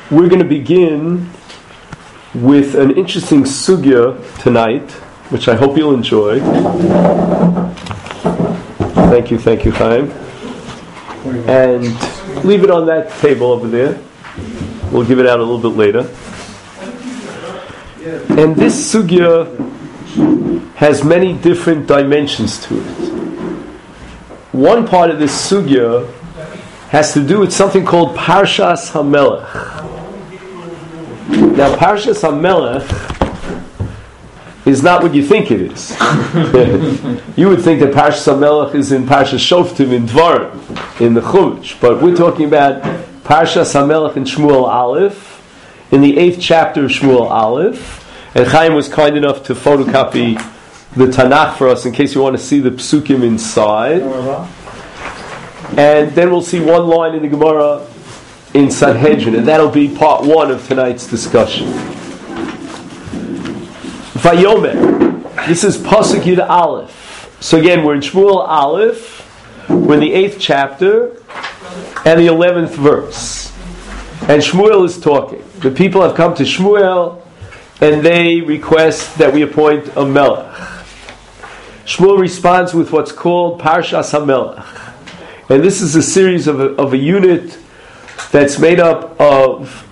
We're going to begin with an interesting sugya tonight, which I hope you'll enjoy. Thank you, Chaim. And leave it on that table over there. We'll give it out a little bit later. And this sugya has many different dimensions to it. One part of this sugya has to do with something called Parshas HaMelech. Now, Parshas HaMelech is not what you think it is. You would think that Parshas HaMelech is in Parshas Shoftim in Dvarim, in the Chumash. But we're talking about Parshas HaMelech in Shmuel Aleph, in the 8th chapter of Shmuel Aleph. And Chaim was kind enough to photocopy the Tanakh for us in case you want to see the psukim inside. And then we'll see one line in the Gemara in Sanhedrin, and that'll be part one of tonight's discussion. Vayomer. This is Pasuk Yud Aleph. So again, we're in Shmuel Aleph. We're in the 8th chapter and the 11th verse. And Shmuel is talking. The people have come to Shmuel and they request that we appoint a melech. Shmuel responds with what's called Parshas HaMelech. And this is a series of a unit that's made up of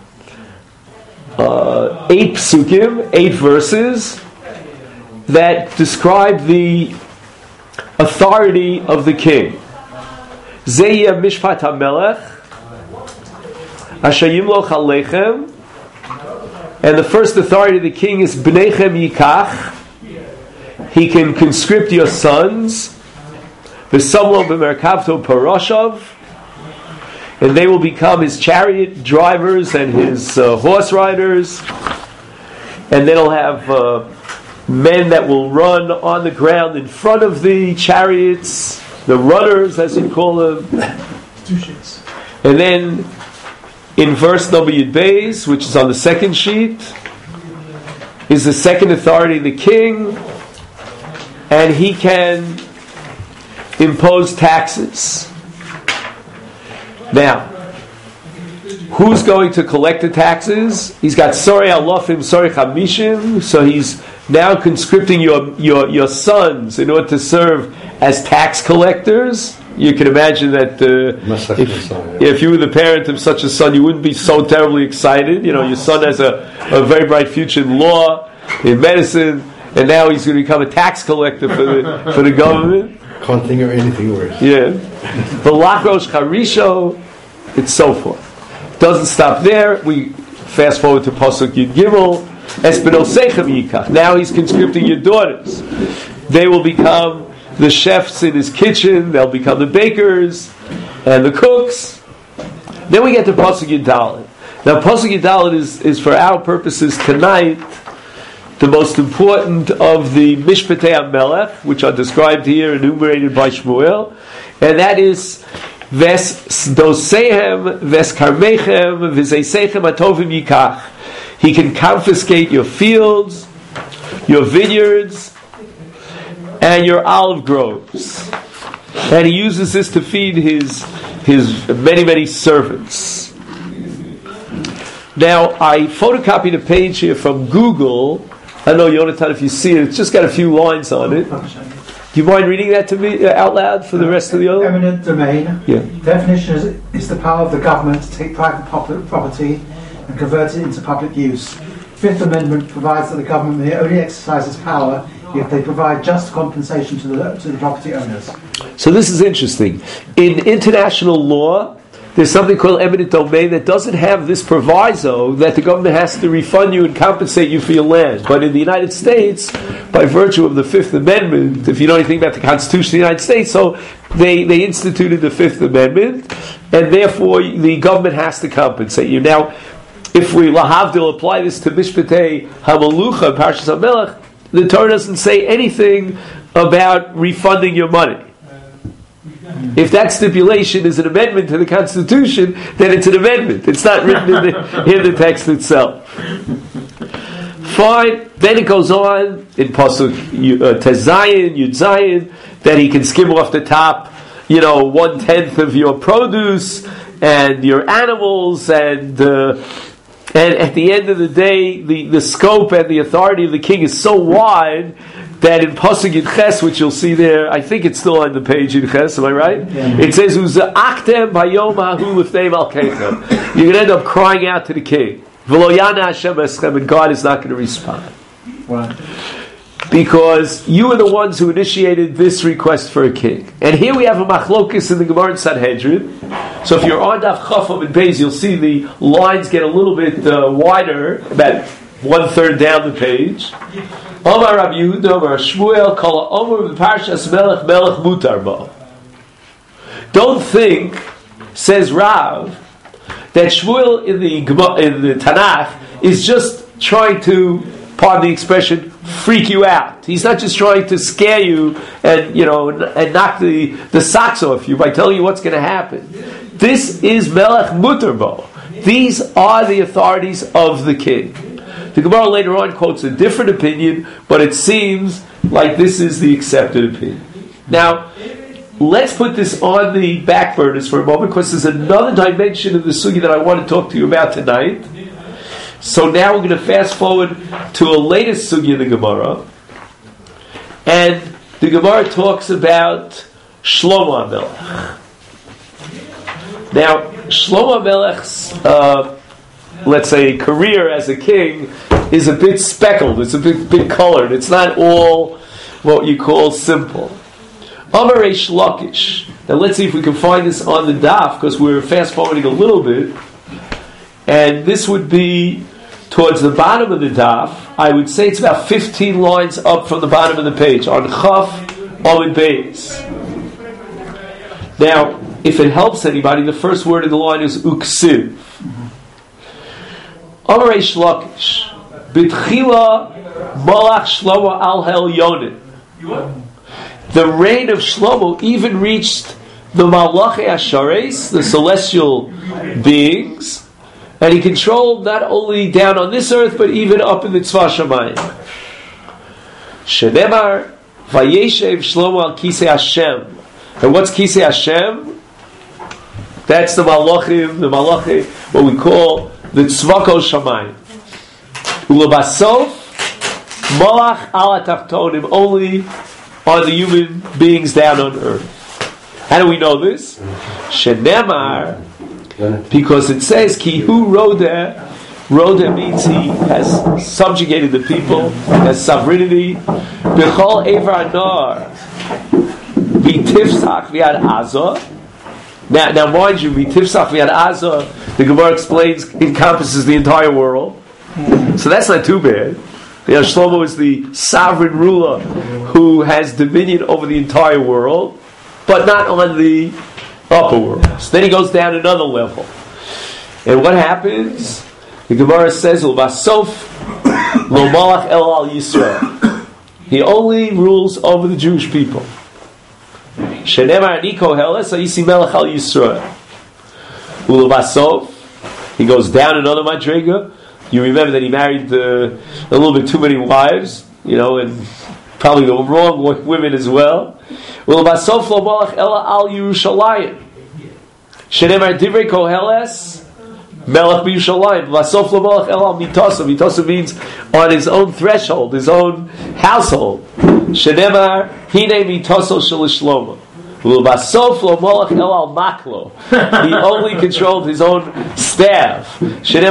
8 psukim, 8 verses, that describe the authority of the king. Zeh mishpat HaMelech, asher yimloch aleichem, and the first authority of the king is Bneichem Yikach. He can conscript your sons. V'samlo b'merkavto paroshav, and they will become his chariot drivers and his horse riders. And then he'll have men that will run on the ground in front of the chariots, the runners, as you call them. And then in verse number Yud Beis, which is on the second sheet, is the second authority of the king, and he can impose taxes. Now, who's going to collect the taxes? He's got Sorei Alofim, Sorei Chamishim, so he's now conscripting your sons in order to serve as tax collectors. You can imagine that if you were the parent of such a son, you wouldn't be so terribly excited. You know, your son has a very bright future in law, in medicine, and now he's going to become a tax collector for the government. Can't think of anything worse. Yeah. The Lachrosh Charisho, and so forth. Doesn't stop there. We fast forward to Pasuk Yud Gimel. Espenosechem Yikach. Now he's conscripting your daughters. They will become the chefs in his kitchen. They'll become the bakers and the cooks. Then we get to Pasuk Yud Dalet. Now Pasuk Yud Dalet is for our purposes tonight the most important of the Mishpatei HaMelech, which are described here, enumerated by Shmuel, and that is Ves dosehem, ves karmechem, v'zeisechem atovim yikach. He can confiscate your fields, your vineyards, and your olive groves, and he uses this to feed his many servants. Now, I photocopied a page here from Google. I don't know, Yonatan, if you see it, it's just got a few lines on it. Do you mind reading that to me out loud for the rest of the other? Eminent domain. Yeah. Definition is the power of the government to take private property and convert it into public use. Fifth Amendment provides that the government may only exercise its power if they provide just compensation to the property owners. So this is interesting. In international law, there's something called eminent domain that doesn't have this proviso that the government has to refund you and compensate you for your land. But in the United States, by virtue of the Fifth Amendment, if you know anything about the Constitution of the United States, so they instituted the Fifth Amendment, and therefore the government has to compensate you. Now, if we lahavdil apply this to Mishpatei HaMalucha, Parshas HaMelech, the Torah doesn't say anything about refunding your money. If that stipulation is an amendment to the Constitution, then it's an amendment. It's not written in the text itself. Fine. Then it goes on in Pasuk Tezayin, Yud Zayin, that he can skim off the top, 1/10 of your produce and your animals and And at the end of the day, the scope and the authority of the king is so wide that in Pasuk in Ches, which you'll see there, I think it's still on the page in Ches, am I right? Yeah. It says, Uza'aktem bayom hahu lifnei malkeichem. You're going to end up crying out to the king. V'lo yana Hashem eschem, and God is not going to respond. Right. Because you are the ones who initiated this request for a king. And here we have a machlokis in the Gemara in Sanhedrin. So if you're on Daf Chafam and Beis, you'll see the lines get a little bit wider, about 1/3 down the page. Omar Rabbi Yehuda, Omar Shmuel, Kol Omar Parshas Melech Melech Mutar Bo. Don't think, says Rav, that Shmuel in the Tanakh is just trying to, pardon the expression, freak you out. He's not just trying to scare you and and knock the socks off you by telling you what's going to happen. This is Melech Mutar Bo. These are the authorities of the king. The Gemara later on quotes a different opinion, but it seems like this is the accepted opinion. Now, let's put this on the back burners for a moment, because there's another dimension of the sugi that I want to talk to you about tonight. So now we're going to fast forward to a latest sugi in the Gemara, and the Gemara talks about Shlomo HaMelech. Now, Shlomo HaMelech's let's say, career as a king is a bit speckled, it's a bit colored, it's not all what you call simple. Amar Reish Lakish. Now let's see if we can find this on the daf, because we're fast forwarding a little bit, and this would be towards the bottom of the daf. I would say it's about 15 lines up from the bottom of the page, on Chaf Amud Beis. Now, if it helps anybody, the first word in the line is Uksiv. Amar Reish Lakish, B'tchila Malach Shlomo al Elyonim. The reign of Shlomo even reached the Malachei Ashares, the celestial beings, and he controlled not only down on this earth, but even up in the Tzva Shamayim. Shenemar Vayeshev Shlomo al Kisei Hashem. And what's Kisei Hashem? That's the Malachim, what we call the Tzvako Shamayim. Ulabasof Malach ala Tachtonim, only on the human beings down on earth. How do we know this? Shenemar, because it says Kihu Rodeh. Rodeh means he has subjugated the people, has sovereignty. B'chol Evar Nar V'tifsach V'yad Azah. Now mind you, V'tifsach V'yad Azah, the Gemara explains, encompasses the entire world. So that's not too bad. Shlomo is the sovereign ruler who has dominion over the entire world, but not on the upper world. So then he goes down another level. And what happens? The Gemara says, Lo malach el al Yisrael. He only rules over the Jewish people. Shenemar ani koheles ha'isi melech al Yisrael. U'levasof, he goes down another madrega. You remember that he married a little bit too many wives, and probably the wrong women as well. U'levasof lo malach ela al Yerushalayim. Shenemar divrei koheles melech b'Yerushalayim. Vasof lo malach ela al mitasa. Mitasa means on his own threshold, his own household. Shenemar hine mitasa shel Shlomo. He only controlled his own staff.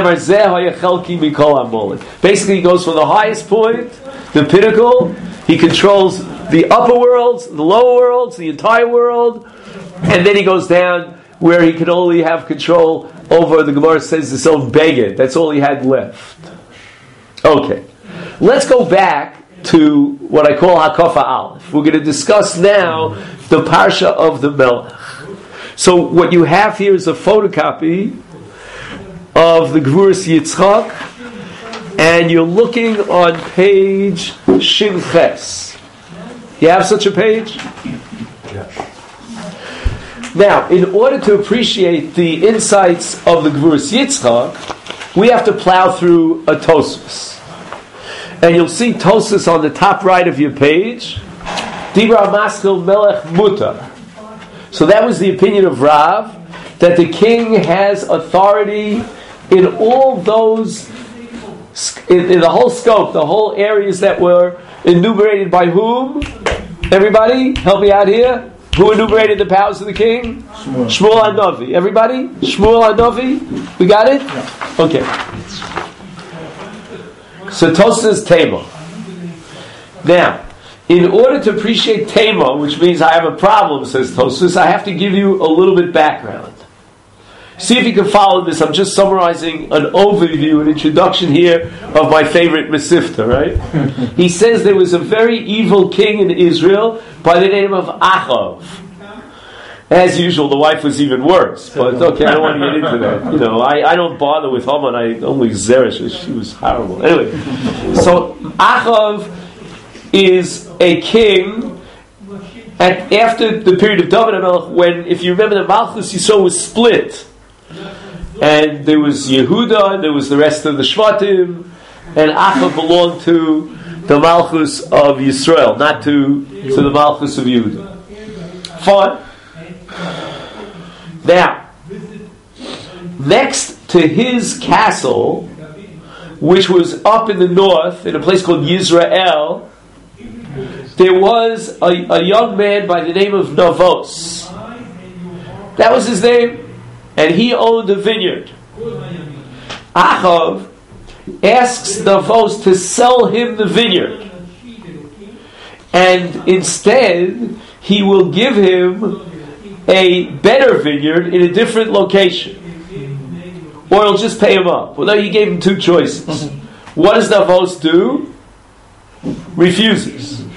Basically, he goes from the highest point, the pinnacle. He controls the upper worlds, the lower worlds, the entire world, and then he goes down where he can only have control over, the Gemara says, his own beged. That's all he had left. Okay, let's go back to what I call Hakafa Aleph. We're going to discuss now the Parsha of the Melech. So what you have here is a photocopy of the Gvuras Yitzchak, and you're looking on page Shin Ches. You have such a page? Yeah. Now, in order to appreciate the insights of the Gvuras Yitzchak, we have to plow through a Tosfos. And you'll see Tosfos on the top right of your page. Dibra Maskil Melech Mutar. So that was the opinion of Rav, that the king has authority in all those, in the whole scope, the whole areas that were enumerated by whom? Everybody, help me out here. Who enumerated the powers of the king? Shmuel HaNavi. Everybody? Shmuel HaNavi? We got it? Yeah. Okay. So Tosfos Tema. Now, in order to appreciate Tema, which means I have a problem, says Tosfos, I have to give you a little bit background. See if you can follow this. I'm just summarizing an overview, an introduction here of my favorite Mesifta, right? He says there was a very evil king in Israel by the name of Achav. As usual, the wife was even worse. But okay, I don't want to get into that. You know, I don't bother with Haman. I only Zeresh. She was horrible. Anyway, so Achav is a king after the period of David HaMelech, when, if you remember, the Malchus Yisrael was split. And there was Yehuda, there was the rest of the Shvatim, and Achav belonged to the Malchus of Yisrael, not to the Malchus of Yehuda. Fine. Now, next to his castle, which was up in the north, in a place called Yisrael, there was a young man by the name of Navos. That was his name. And he owned a vineyard. Achav asks Navos to sell him the vineyard. And instead, he will give him a better vineyard in a different location. Or he'll just pay him up. Well, no, he gave him two choices. What does Navos do? Refuses.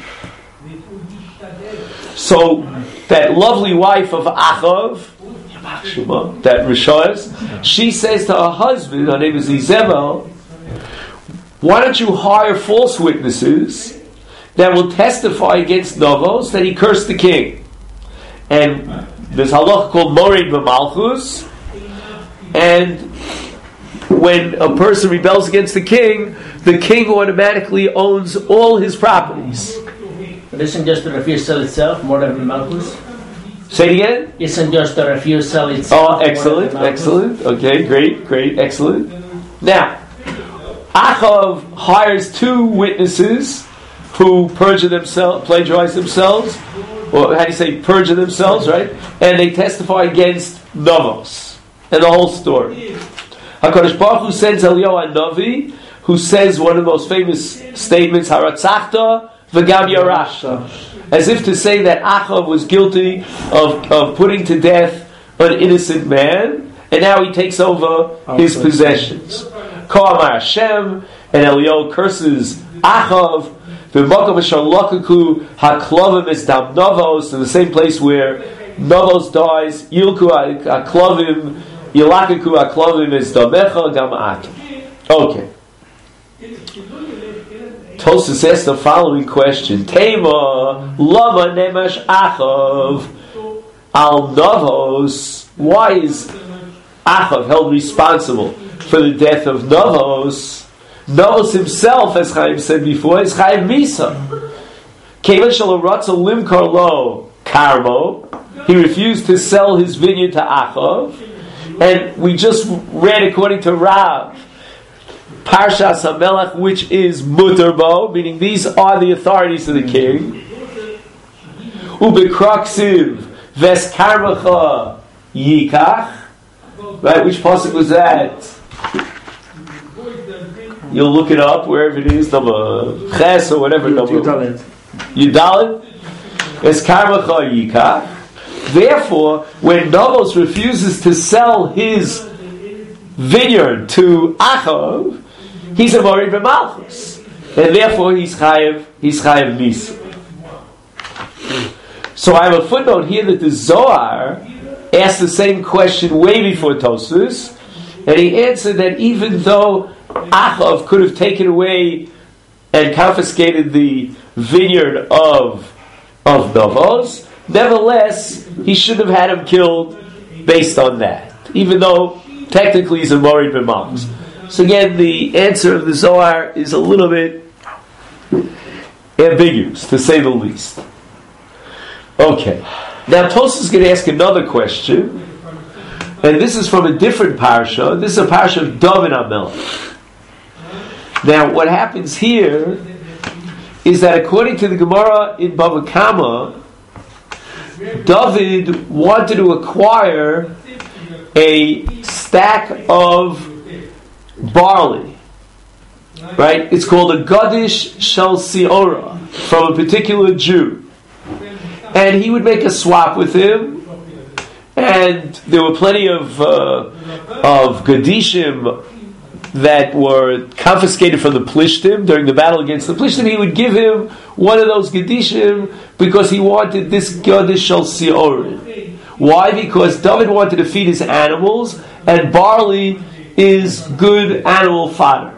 So, that lovely wife of Achav, that Rishaz, she says to her husband, her name is Izebel, why don't you hire false witnesses that will testify against Navos that he cursed the king? And there's halach called Morid B'Malchus, and when a person rebels against the king automatically owns all his properties. But isn't just the refusal itself more than Malchus? Say it again? Isn't just the refusal itself? Oh, excellent, excellent. Okay, great, excellent. Now, Achav hires two witnesses who plagiarize themselves, or how do you say, perjure themselves, right? And they testify against Navos. And the whole story. HaKadosh Baruch Hu sends Eliyahu HaNavi, who says one of the most famous statements, Haratzachta v'gam yarashta. As if to say that Achav was guilty of putting to death an innocent man, and now he takes over his possessions. Ko Amar Hashem, and Eliyahu curses Achav, v'makom asher lakaku haklavim es dam Navos, in the same place where Navos dies, yilku haklavim, yilakaku haklavim es damecha gam atom. Okay. Tosfos asked the following question: Tema lama nemash Achav al Navos. Why is Achav held responsible for the death of Navos? Navos himself, as Chaim said before, is Chaim Misa. Kevan shalaratza limkar lo karmo. He refused to sell his vineyard to Achav, and we just read according to Rav, Parshas HaMelech, which is Mutarbo, meaning these are the authorities of the king. Ubekroksiv ves karmacha yikach. Right, which pasuk was that? You'll look it up wherever it is, number Ches or whatever number. Yudalit. Ves karmacha yikach. Therefore, when Navos refuses to sell his vineyard to Achav, he's a Morid B'Malchus, and therefore he's Chayev Misa. So I have a footnote here that the Zohar asked the same question way before Tosfos, and he answered that even though Achav could have taken away and confiscated the vineyard of Navos, nevertheless he should have had him killed based on that, even though technically he's a Morid B'Malchus. So again, the answer of the Zohar is a little bit ambiguous, to say the least. Okay. Now Tosfos is going to ask another question. And this is from a different parsha. This is a parsha of David HaMelech. Now, what happens here is that according to the Gemara in Bava Kama, David wanted to acquire a stack of barley. Right? It's called a Gadish Shel Siora from a particular Jew. And he would make a swap with him. And there were plenty of Gadishim that were confiscated from the Plishtim during the battle against the Plishtim. He would give him one of those Gadishim because he wanted this Gadish Shel Siorim. Why? Because David wanted to feed his animals, and barley is good animal fodder.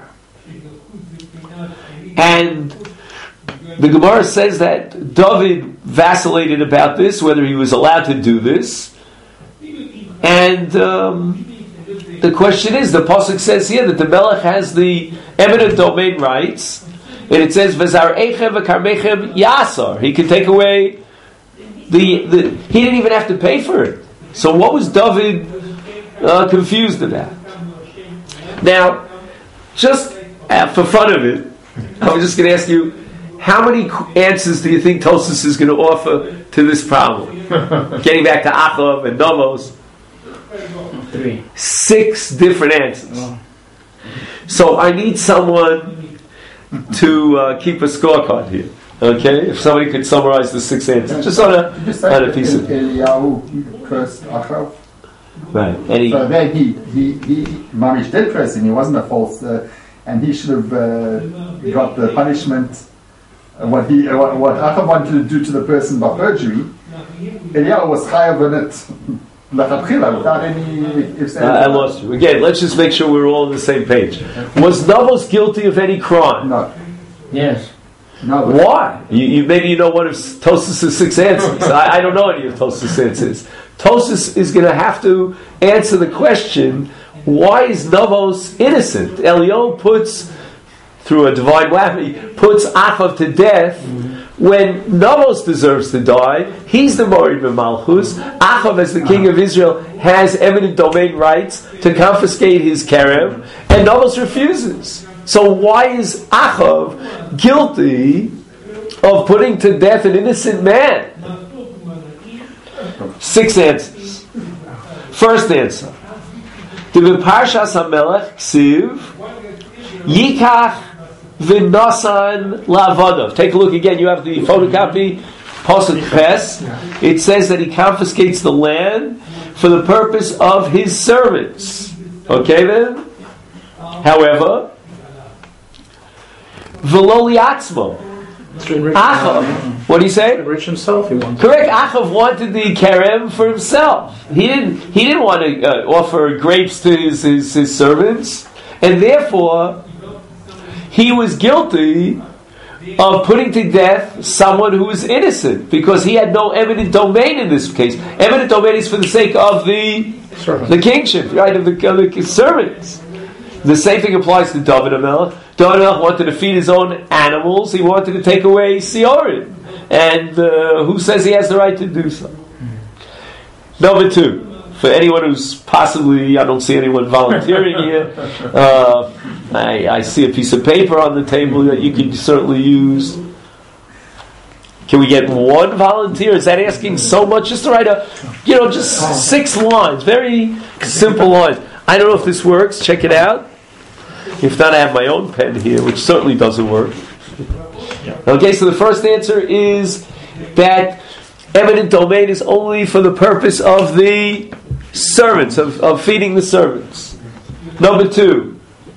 And the Gemara says that David vacillated about this, whether he was allowed to do this. And the question is, the pasuk says here that the Melech has the eminent domain rights, and it says V'zar echem v'karmechem yasar. He can take away he didn't even have to pay for it. So what was David confused about? Now, just for fun of it, I was just going to ask you, how many answers do you think Tosfos is going to offer to this problem? Getting back to Achav and Novos. 3. 6 different answers. So I need someone to keep a scorecard here. Okay? If somebody could summarize the 6 answers. Just on a piece of... Eliyahu cursed Achav. Right. So then he Mamish did curse him. He wasn't a false... and he should have got the punishment. What Achav wanted to do to the person by perjury, Eliyahu was chayav in it. Without any... I lost you. Again, let's just make sure we're all on the same page. Was Novos guilty of any crime? No. Yes. No. Why? You maybe you know one of Tosfos' 6 answers. I don't know any of Tosfos' answers. Tosfos is going to have to answer the question, why is Novos innocent? Eliyahu puts, through a divine whammy, puts Achav to death when Novos deserves to die. He's the Morid B'Malchus. Achav, as the king of Israel, has eminent domain rights to confiscate his kerem, and Novos refuses. So why is Achav guilty of putting to death an innocent man? 6 answers. First answer. The Parshas HaMelech Ksiv Yikach V'Nosan La'Avadav. Take a look again. You have the photocopy, Pasuk Ches. It says that he confiscates the land for the purpose of his servants. Okay then? However, V'lo li'atzmo. Achav, what do you say? Rich himself, he wanted. Correct. Achav wanted the kerem for himself. He didn't want to offer grapes to his servants, and therefore he was guilty of putting to death someone who was innocent because he had no eminent domain in this case. Eminent domain is for the sake of the kingship, right, of the servants. The same thing applies to David HaMelech. David HaMelech wanted to feed his own animals. He wanted to take away Siorim. And who says he has the right to do so? Number 2. For anyone who's possibly, I don't see anyone volunteering here. I see a piece of paper on the table that you can certainly use. Can we get one volunteer? Is that asking so much? Just to write just 6 lines. Very simple lines. I don't know if this works. Check it out. If not, I have my own pen here, which certainly doesn't work. Okay, so the first answer is that eminent domain is only for the purpose of the servants, of feeding the servants. Number 2.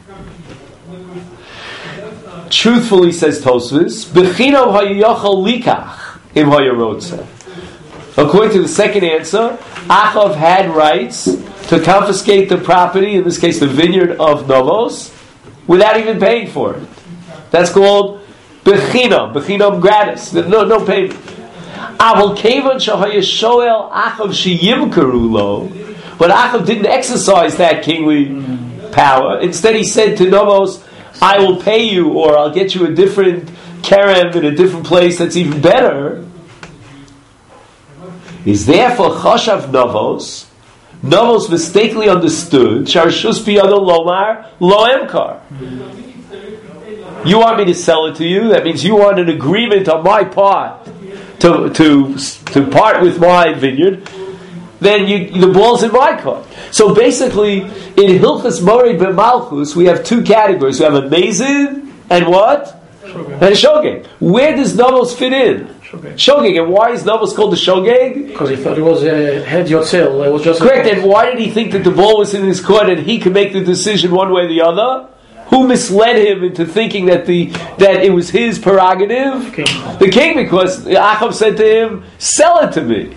Truthfully, says Tosfos, B'chinav hayachal likach im hayarotze. According to the second answer, Achav had rights to confiscate the property, in this case the vineyard of Novos, without even paying for it. That's called bechinam gratis. No payment. Aval kevan shahaya shoel Achav sheyimkaru lo, but Achav didn't exercise that kingly power. Instead, he said to Novos, "I will pay you, or I'll get you a different kerem in a different place that's even better." Is therefore chashav Novos Novos mistakenly understood Sharshus biyado lomar lo emkar. You want me to sell it to you? That means you want an agreement on my part to part with my vineyard. Then the ball's in my court. So basically, in Hilchas Morid B'Malchus, we have two categories. We have a Mezid and what? And a Shogeg. Where does Novos fit in? Shogeg. And why is Novos called the Shogeg? Because he thought it was a head yotzil. It was just correct. And why did he think that the ball was in his court and he could make the decision one way or the other? Who misled him into thinking that it was his prerogative? The king, because Achav said to him, "Sell it to me."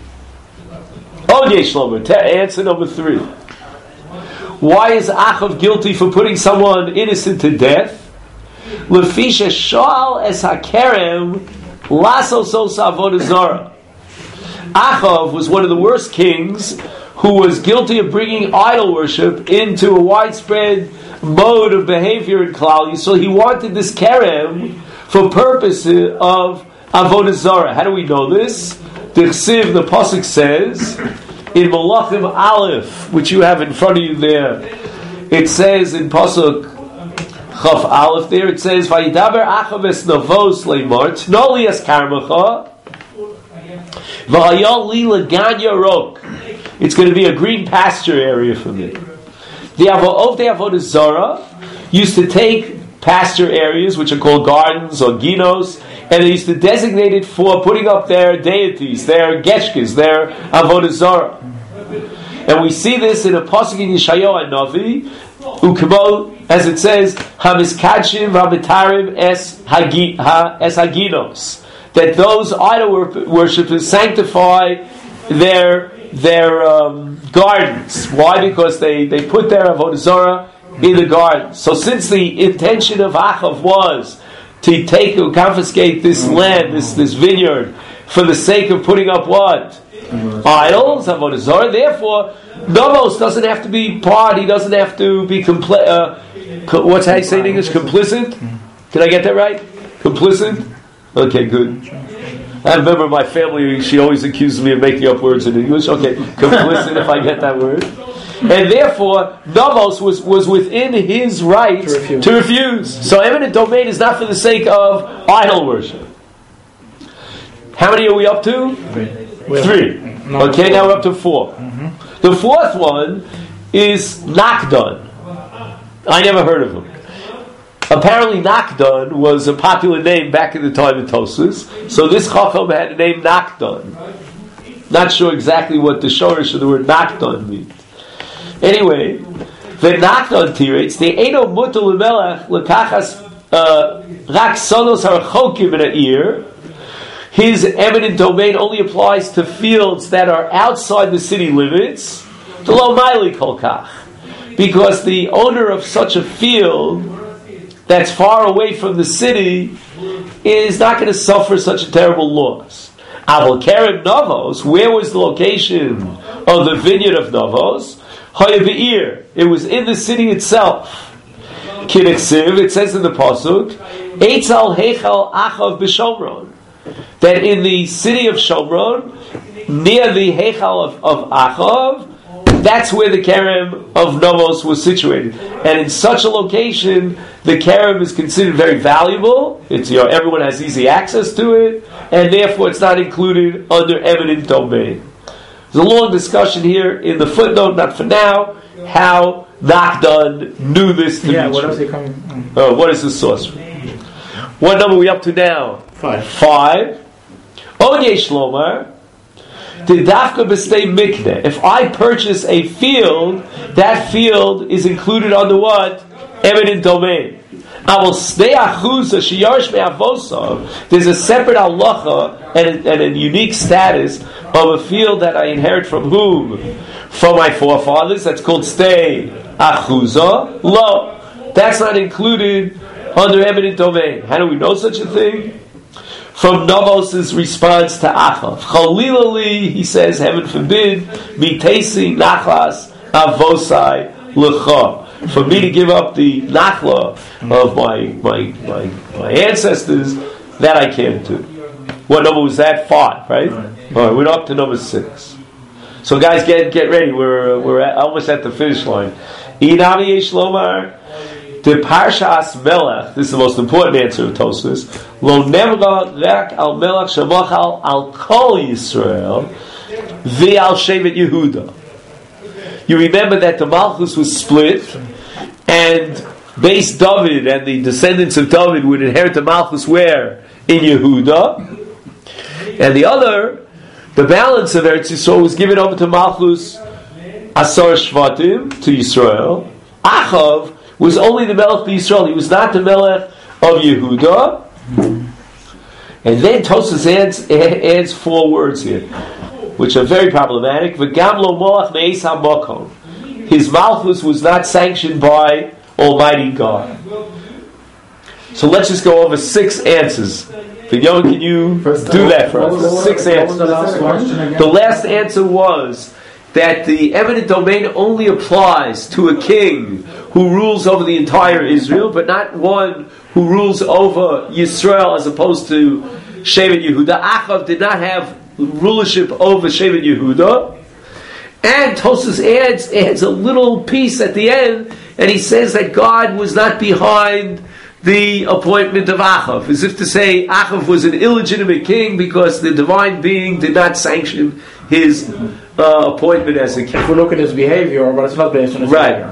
Answer number 3. Why is Achav guilty for putting someone innocent to death? Lefisha shal es hakerem lasosos avodah zara. Achav was one of the worst kings who was guilty of bringing idol worship into a widespread mode of behavior in Klal Yisrael. He wanted this kerem for purposes of avodah zara. How do we know this? The pasuk says in Malachim Aleph, which you have in front of you there, it says in pasuk Chaf Aleph there, it says Vayidaber Achav es Novos leimor Tnoli es karmecha v'hayol li legan yarok. It's going to be a green pasture area for me. The Avodah Zara used to take pasture areas, which are called gardens or ginos, and they used to designate it for putting up their deities, their geshkes, their Avodah Zara. And we see this in a pasuk in Yeshayahu Hanavi, ukemo, as it says, hamiskadshim v'amitarim es haginos, that those idol worshippers sanctify their gardens. Why? Because they put their Avodah Zarah in the garden. So since the intention of Achav was to take or confiscate this land, this vineyard, for the sake of putting up what? Idols, Avodah Zarah. Therefore, Novos doesn't have to be part. He doesn't have to be what's how you say in English? Complicit? Did I get that right? Complicit? Okay, good. I remember my family, she always accuses me of making up words in English. Okay, complicit if I get that word. And therefore, Novos was within his right to refuse. So eminent domain is not for the sake of idol worship. How many are we up to? 3. Okay, now we're up to 4. Mm-hmm. The 4th one is Nakdan. I never heard of him. Apparently Nakdan was a popular name back in the time of Tosfos. So this Chacham had the name Nakdan. Not sure exactly what the shorish of the word Nakdan means. Anyway, the Nakdan tirates, the Eino Mutal Melech Lekachas Rak Sonos Harachokim in a ear. His eminent domain only applies to fields that are outside the city limits. The Lo Maili Kolkach. Because the owner of such a field that's far away from the city is not going to suffer such a terrible loss. Aval Kerem Novos, where was the location of the vineyard of Novos? Hayabeir, it was in the city itself. Kineksiv, it says in the pasuk, Eitzal Heichal Achav b'Shomron, that in the city of Shomron, near the Heichal of Achav, that's where the Kerem of Novos was situated. And in such a location, the Kerem is considered very valuable. It's, everyone has easy access to it, and therefore it's not included under eminent domain. There's a long discussion here in the footnote, not for now, how Nakdan knew this to be true. What else they coming? What is the source? What number are we up to now? 5. Onye Shlomar. If I purchase a field, that field is included under what? Eminent domain. There's a separate halacha and a unique status of a field that I inherit from whom? From my forefathers. That's called stei achuza. Lo. That's not included under eminent domain. How do we know such a thing? From Novos' response to Achav. Chalilali, he says, heaven forbid, mitesi nachlas avosai lecha. For me to give up the nachla of my ancestors, that I can't do. What number was that? 5, right? All right, we're up to number 6. So guys, get ready. We're almost at the finish line. Inami Yesh Lomar, the Parshas Melech. This is the most important answer of Tosfos. Lo Nemra Rak Al Melech Shemachal Al Kol Yisrael V'Al Shevet Yehuda. You remember that the Malchus was split, and Beis David and the descendants of David would inherit the Malchus where? In Yehuda. And the balance of Eretz Yisrael was given over to Malchus Asar Shvatim, to Yisrael. Achav was only the Melech of Yisrael. He was not the Melech of Yehuda. And then Tosfos adds 4 words here, which are very problematic. V'gam lo moach me'es ha'makom. His Malchus was not sanctioned by Almighty God. So let's just go over 6 answers. Vinyon, can you do that for us? 6 answers. The last answer was that the eminent domain only applies to a king who rules over the entire Israel, but not one who rules over Yisrael as opposed to Shevet Yehuda. Achav did not have rulership over Shevet Yehuda. And Tosfos adds a little piece at the end, and he says that God was not behind the appointment of Achav, as if to say Achav was an illegitimate king because the divine being did not sanction his appointment as a king. If we look at his behavior, but it's not based on his behavior.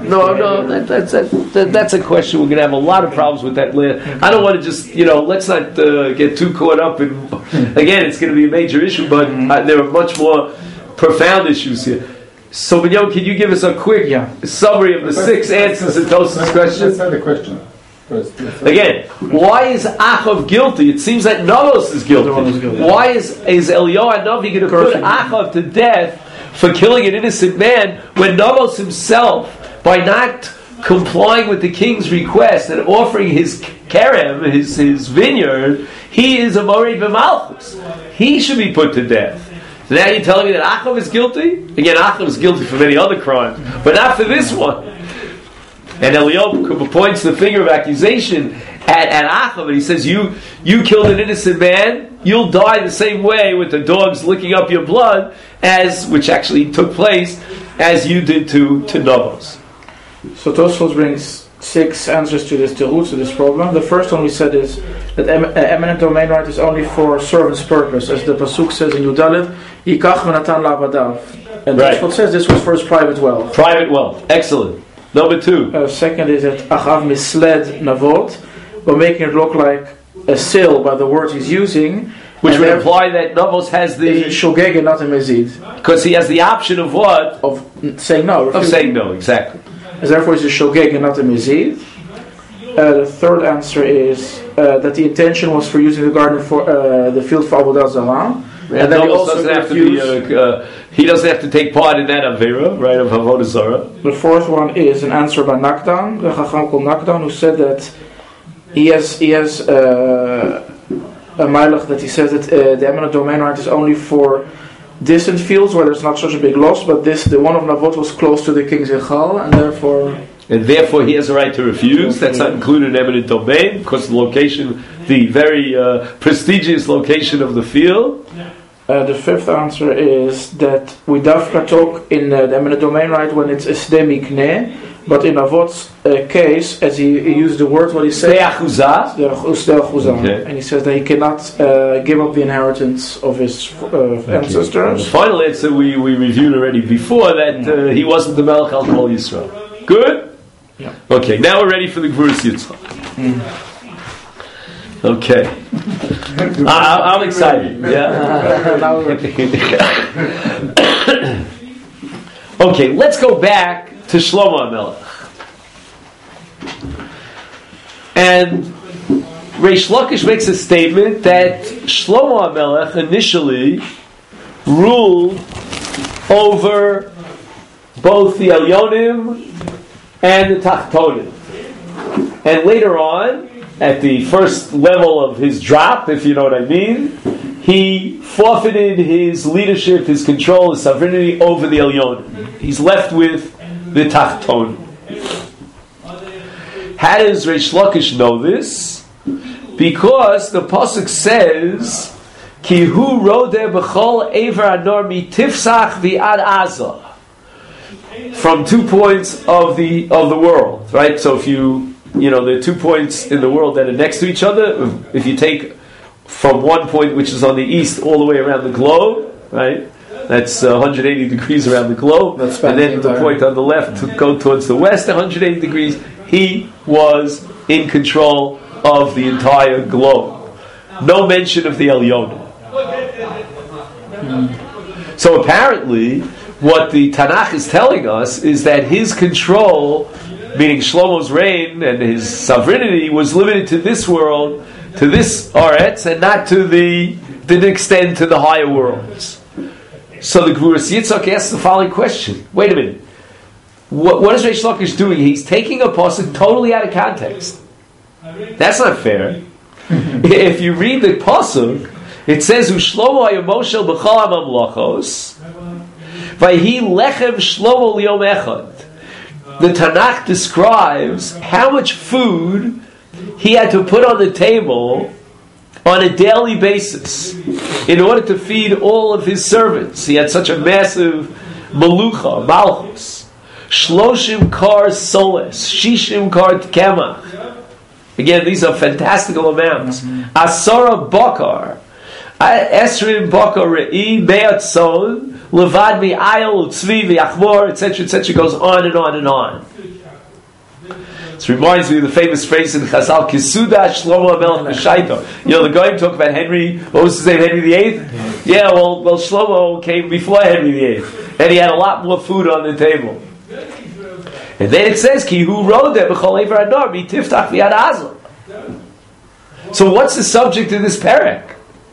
That's a question. We're going to have a lot of problems with that later. I don't want to just, let's not get too caught up in, again, it's going to be a major issue, but there are much more profound issues here. So, Binyon, can you give us a quick summary of the 6 answers to Tosfos' question? Let's have the question. First. Again, why is Achav guilty? It seems that Navos is guilty. Why is Eliyahu Hanavi going to put Achav to death for killing an innocent man when Navos himself, by not complying with the king's request and offering his kerem, his vineyard, he is a mored b'malchus. He should be put to death. So now you're telling me that Achav is guilty? Again, Achav is guilty for many other crimes, but not for this one. And Eliyahu points the finger of accusation at Achav, and he says, you killed an innocent man, you'll die the same way with the dogs licking up your blood, which actually took place, as you did to Navos. So Tosfos brings 6 answers to this roots of this problem. The first one we said is that eminent domain right is only for servant's purpose, as the pasuk says in Yudalit, Yikach v'natan la'abadav. And Tosfos says this was for his private wealth. Private wealth, excellent. Number 2. Second is that Achav misled Navot by making it look like a sale by the words he's using, which would imply that Navos has the shogeg and not a mezid, because he has the option of what? Of saying no. Of saying no, exactly. And therefore he's a shogeg and not a mezid. The third answer is that the intention was for using the garden for the field for Avodah Zarah. And then he also doesn't have to be. He doesn't have to take part in that avera, right, of Avodah Zarah. The fourth one is an answer by Nakdan, the Chacham called Nakdan, who said that he has a mailach that he says that the eminent domain right is only for distant fields where there's not such a big loss, but the one of Navot was close to the king's Echal, and therefore he has a right to refuse. That's not included in eminent domain because of the location, the very prestigious location of the field. The fifth answer is that we dafka talk in the eminent domain right when it's a sde mikneh, but in Avot's case, as he used the word, what he said, and he says that he cannot give up the inheritance of his ancestors. The final answer we reviewed already before, that he wasn't the Melech al Kol Yisrael. Good? Yeah. Okay, now we're ready for the Gvuras Yitzchak. Okay. I'm excited. Yeah. Okay, let's go back to Shlomo HaMelech. And Reish Lakish makes a statement that Shlomo HaMelech initially ruled over both the Elyonim and the Tachtonim. And later on, at the first level of his drop, if you know what I mean, he forfeited his leadership, his control, his sovereignty over the Elyonim. He's left with the Tachtonim. How does Reish Lakish know this? Because the pasuk says Ki hu rodeh b'chol ever anor mitifsach v'ad azah. From 2 points of the world, right? So if there are 2 points in the world that are next to each other. If you take from one point which is on the east all the way around the globe, right? That's 180 degrees around the globe, and then the point on the left to go towards the west, 180 degrees. He was in control of the entire globe. No mention of the Elyonim. So apparently, what the Tanakh is telling us is that his control, meaning Shlomo's reign and his sovereignty, was limited to this world, to this Aretz, and not didn't extend to the higher worlds. So the Gevuras Yitzchak asks the following question. Wait a minute. What is Reish Lakish doing? He's taking a pasuk totally out of context. That's not fair. If you read the pasuk, it says, Ushlomo hayamoshel b'chol hamamlachos, vayhi lechem shlomo liyom echad. The Tanakh describes how much food he had to put on the table on a daily basis in order to feed all of his servants. He had such a massive malucha, malchus. Shloshim kar soles, shishim kar kemach. Again, these are fantastical amounts. Asara bakar, esrim bakar re'i, me'at son, levad mi'ayel, tzvi, v'yachmor, etc., etc., goes on and on and on. This reminds me of the famous phrase in Chazal, Kisuda Shlomo HaMelech B'Shaito. The Goyim talk about Henry, what was his name, Henry VIII? Yeah, well, Shlomo came before Henry VIII, and he had a lot more food on the table. And then it says, Ki hu rodeh b'chol ever hador mitiftach v'yad azah. So what's the subject of this parak?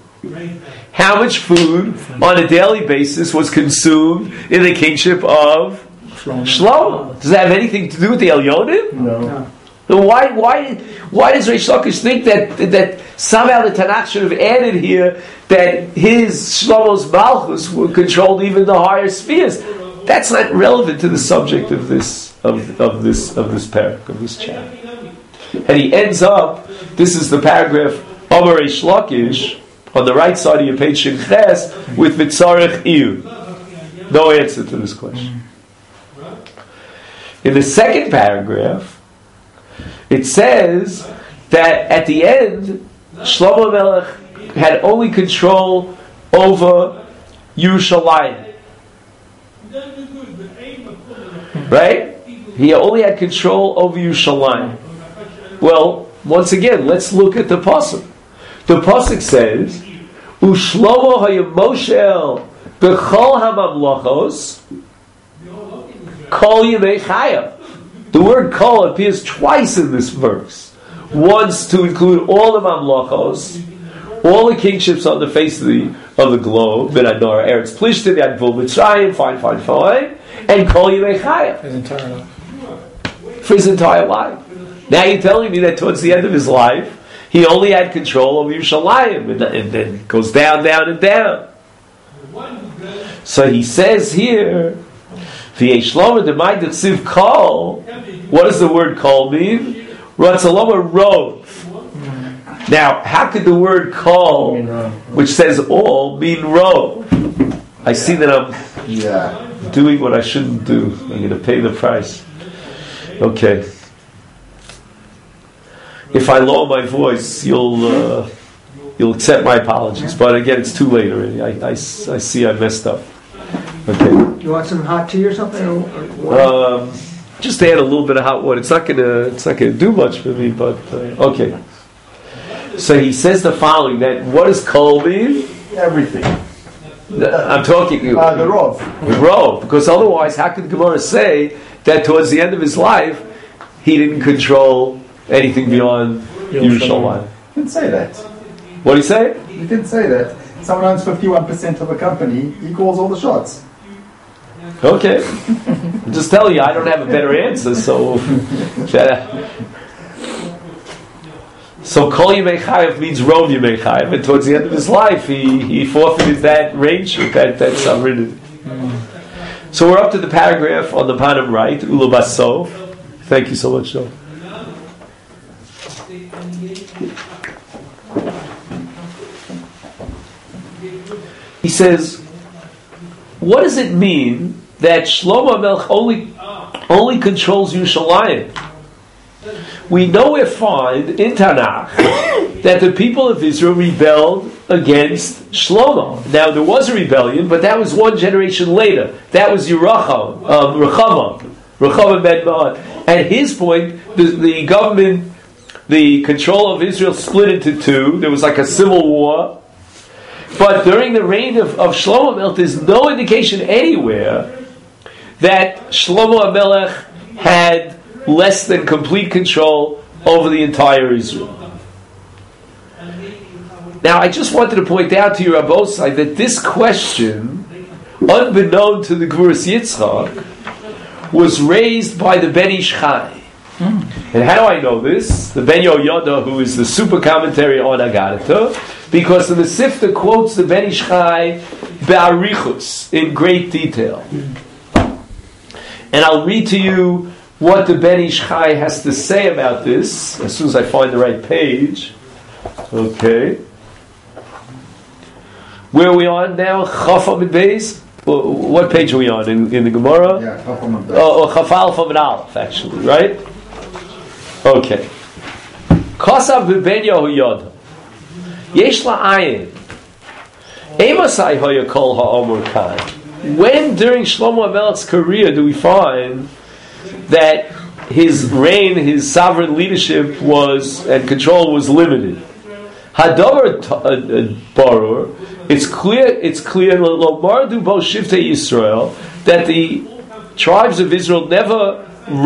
How much food on a daily basis was consumed in the kingship of Shlomo? Does that have anything to do with the Elyonim? No. So why does Reish Lakish think that somehow the Tanakh should have added here that his Shlomo's Malchus controlled even the higher spheres? That's not relevant to the subject of this parak, of this chapter. And he ends up. This is the paragraph Amar Reish Lakish on the right side of your page Shinches with Mitzarech Iyu. No answer to this question. In the second paragraph, it says that at the end, Shlomo Melech had only control over Yerushalayim. Right? He only had control over Yerushalayim. Well, once again, let's look at the pasuk. The pasuk says, "Ushlomo hayamoshel b'chol hamamlachos." Kol Yemei Chaya. The word kol appears twice in this verse. Once to include all the mamlachos, all the kingships on the face of the globe, Benador, Eretz Plishtim, Yadvul Mitzrayim, fine, and Kol Yemei Chaya. For his entire life. Now you're telling me that towards the end of his life, he only had control over Yerushalayim, and then it goes down, and down. So he says here, what does the word kol mean? Ratzaloma rov. Now, how could the word kol, which says all, mean rov? I see that I'm doing what I shouldn't do. I'm going to pay the price. Okay. If I lower my voice, you'll accept my apologies. But again, it's too late already. I see I messed up. Okay. You want some hot tea or something? Just add a little bit of hot water. It's not gonna do much for me, but okay. So he says the following: that what does kol mean? Everything. I'm talking the rov. The rov, because otherwise, how could the Gemara say that towards the end of his life he didn't control anything beyond Yerushalayim? He didn't say that. What did he say? He didn't say that. Someone owns 51% of a company. He calls all the shots. Okay. I'm just telling you, I don't have a better answer, so... So Kol Yemei Chayev means Rov Yemei Chayev, and towards the end of his life, he forfeited that range, that sovereignty. So we're up to the paragraph on the bottom right, Ula Basov. Thank you so much, Joe. says, what does it mean that Shlomo Melech only controls Yerushalayim? We nowhere find in Tanakh that the people of Israel rebelled against Shlomo. Now there was a rebellion, but that was one generation later. That was Rechavam ben Ma'at. At his point, the government, the control of Israel split into two. There was like a civil war. But during the reign of Shlomo Melech, there's no indication anywhere that Shlomo HaMelech had less than complete control over the entire Israel. Now, I just wanted to point out to you, Rabbosai, that this question, unbeknown to the Gvuras Yitzchak, was raised by the Ben Ish Chai. And how do I know this? The Ben Yehoyada, who is the super commentary on Agadata, because the Mesifta quotes the Ben Ish Chai be'arichus, in great detail. And I'll read to you what the Ben Ish Chai has to say about this, as soon as I find the right page. Okay. Where are we on now? Chaf Amid Beis? What page are we on? In the Gemara? Yeah, Chaf Amid Beis. Oh, Chaf Aleph Amid Aleph, actually, right? Okay. Kosav Ben Yehoyada. Yesh la'ayin. Emasai hoya kol ha'omur kan. When during Shlomo HaMelech's career do we find that his reign, his sovereign leadership was and control was limited? Hadavar barur. It's clear. Lomar du bo shiftei Yisrael that the tribes of Israel never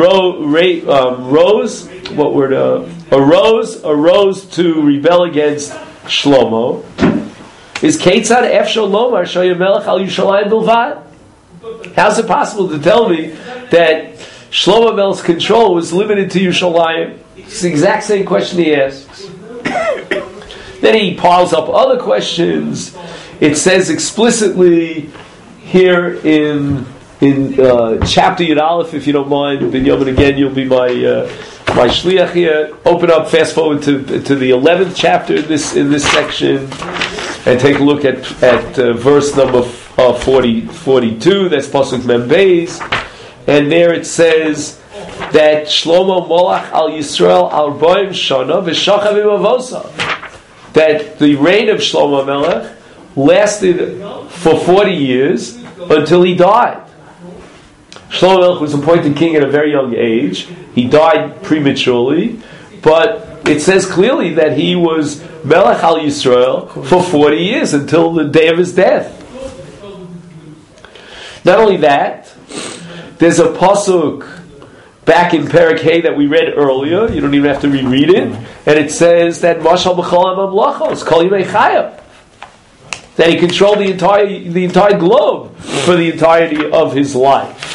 arose to rebel against Shlomo. Is Ketzad Efshol Lomar Shoya Melech Al Yerushalayim Bilvad? How's it possible to tell me that Shlomo Melech's control was limited to Yerushalayim? It's the exact same question he asks. Then he piles up other questions. It says explicitly here in chapter Yud Aleph, if you don't mind, Ben Yomin, again, you'll be my shliach here. Open up, fast forward to the 11th chapter in this section, and take a look at verse number 42. That's Pasuk Mem Beis, and there it says that Shlomo Molach al Yisrael al Boim Shana v'Shachav Imavosa, that the reign of Shlomo Melech lasted for 40 years until he died. Shlomo Melech was appointed king at a very young age. He died prematurely, but it says clearly that he was Melech al Yisrael for 40 years until the day of his death. Not only that, there's a pasuk back in Perek Hey that we read earlier. You don't even have to reread it, and it says that Mashal b'chol ha'mamlachos kol yimei chayav, that he controlled the entire globe for the entirety of his life.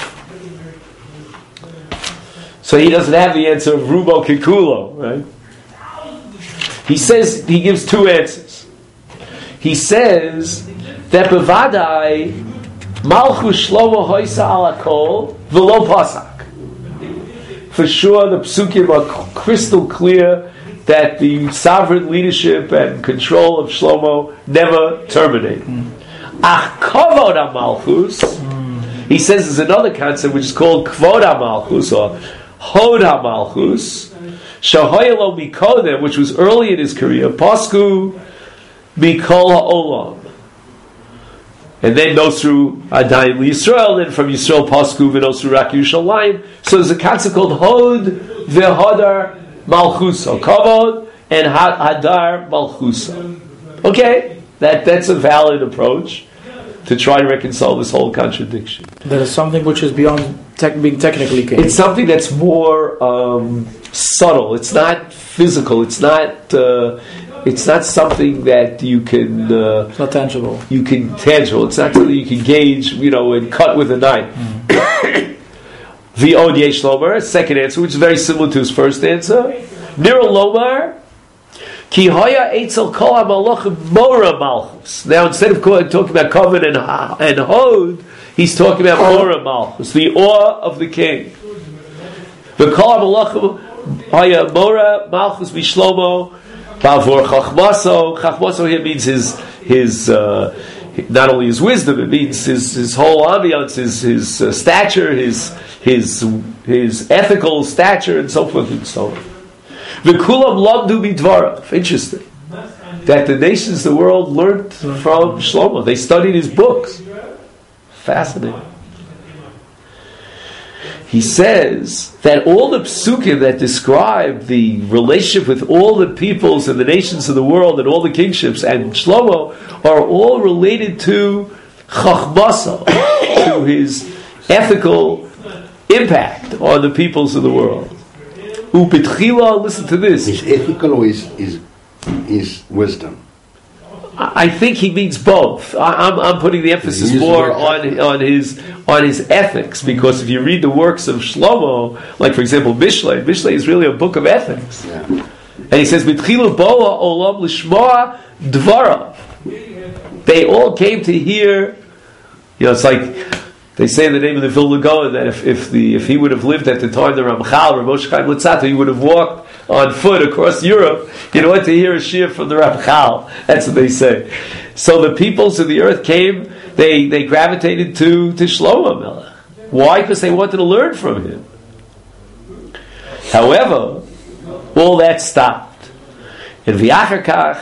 So he doesn't have the answer of Rubo Kikulo, right? He gives two answers. He says that Bevadai Malchus Shlomo Hoisa ala Kol v'lo Pasak. For sure, the psukim are crystal clear that the sovereign leadership and control of Shlomo never terminated. Ach Kavod HaMalchus, he says there's another concept which is called Kvod HaMalchus or Hod HaMalchus, Shahoyelo Mikodem, which was early in his career, Pasku Mikol HaOlam. And then goes through Adayim Yisrael, then from Yisrael Pasku v'nosru Rak Yerushalayim. So there's a concept called Hod v'Hadar Malchusa, Kavod and Hadar Malchusa. Okay, that's a valid approach to try to reconcile this whole contradiction. That is something which is beyond being technically king. It's something that's more subtle. It's not physical. It's not something that you can. It's not tangible. Tangible. It's not something you can gauge, and cut with a knife. The Od Yesh Lomar, second answer, which is very similar to his first answer. Nira Lomar, Ki Hoya Eitzel Kol HaMalachim Mora Malchus. Now, instead of talking about Kavod and Hod, he's talking about Mora Malchus, the awe of the king. The Kol HaMalachim Hoya Mora Malchus Bishlomo Bavor Chachmaso. Chachmaso here means not only his wisdom, it means his whole ambiance, his stature, his ethical stature, and so forth and so on. V'kulam lamdu midvarav. Interesting that the nations of the world learned from Shlomo. They studied his books. Fascinating. He says that all the psukim that describe the relationship with all the peoples and the nations of the world and all the kingships and Shlomo are all related to chachmasa, to his ethical impact on the peoples of the world. Upitchila, listen to this. Is ethical or is wisdom? I think he means both. I'm putting the emphasis more on his ethics, because if you read the works of Shlomo, like for example Mishlei is really a book of ethics. Yeah. And he says, "B'tchilu boa olam l'shmoa dvarav." They all came to hear. It's like they say in the name of the Vilna Gaon that if he would have lived at the time the Ramchal or Moshe Chaim Luzzatto, he would have walked on foot across Europe in order to hear a shiur from the Ramchal. That's what they say. So the peoples of the earth came, they gravitated to Shlomo Melech. Why? Because they wanted to learn from him. However, all that stopped. In V'achar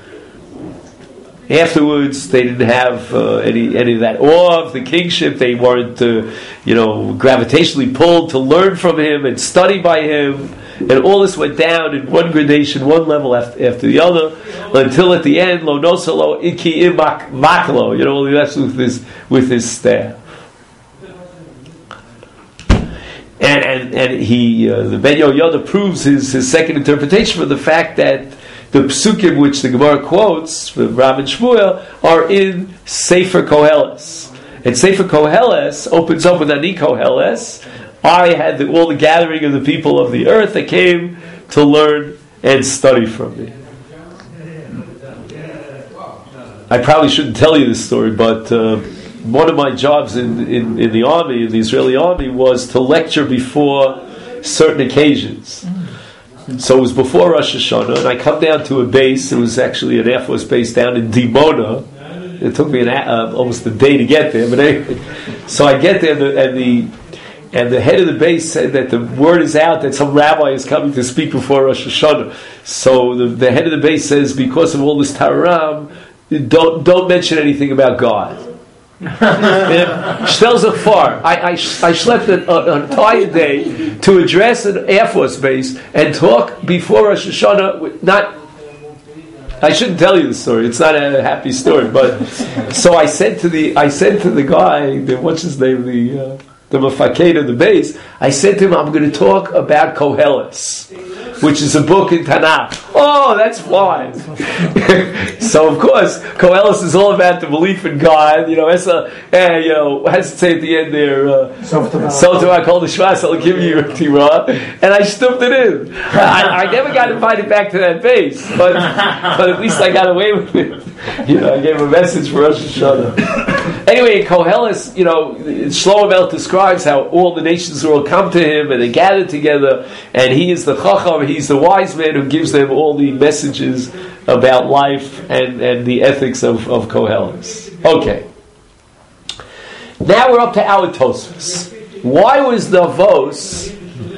afterwards, they didn't have any of that awe of the kingship. They weren't, gravitationally pulled to learn from him and study by him. And all this went down in one gradation, one level after the other, until at the end, lo nosalo iki imak maklo. Only left with his staff. And he, the Ben Yehoyada proves his second interpretation from the fact that the psukim which the Gemara quotes from Rav and Shmuel are in Sefer Koheles. And Sefer Koheles opens up with Ani Koheles. I had all the gathering of the people of the earth that came to learn and study from me. I probably shouldn't tell you this story, but one of my jobs in the army, in the Israeli army, was to lecture before certain occasions. So it was before Rosh Hashanah, and I come down to a base. It was actually an Air Force base down in Dimona. It took me almost a day to get there, but anyway, so I get there, and the head of the base said that the word is out that some rabbi is coming to speak before Rosh Hashanah. So the head of the base says, because of all this taram, don't mention anything about God. Shtel's far. I slept an entire day to address an Air Force base and talk before Rosh Hashanah. I shouldn't tell you the story. It's not a happy story. But so I said to the guy, what's his name, the mafaked of the base. I said to him, I'm going to talk about Koheles, which is a book in Tanakh. Oh, that's fine. So of course, Koheles is all about the belief in God. As it say at the end there, Softama called the Shvas, I'll give you a Tirah. And I stuffed it in. I never got invited back to that base, but at least I got away with it. I gave a message for Rosh Hashanah. Anyway, in Koheles, Shlomo Melech describes how all the nations will come to him and they gather together, and he is the Chacham, he's the wise man who gives them all the messages about life and the ethics of Koheles. Okay. Now we're up to our Tosfos. Why was Davos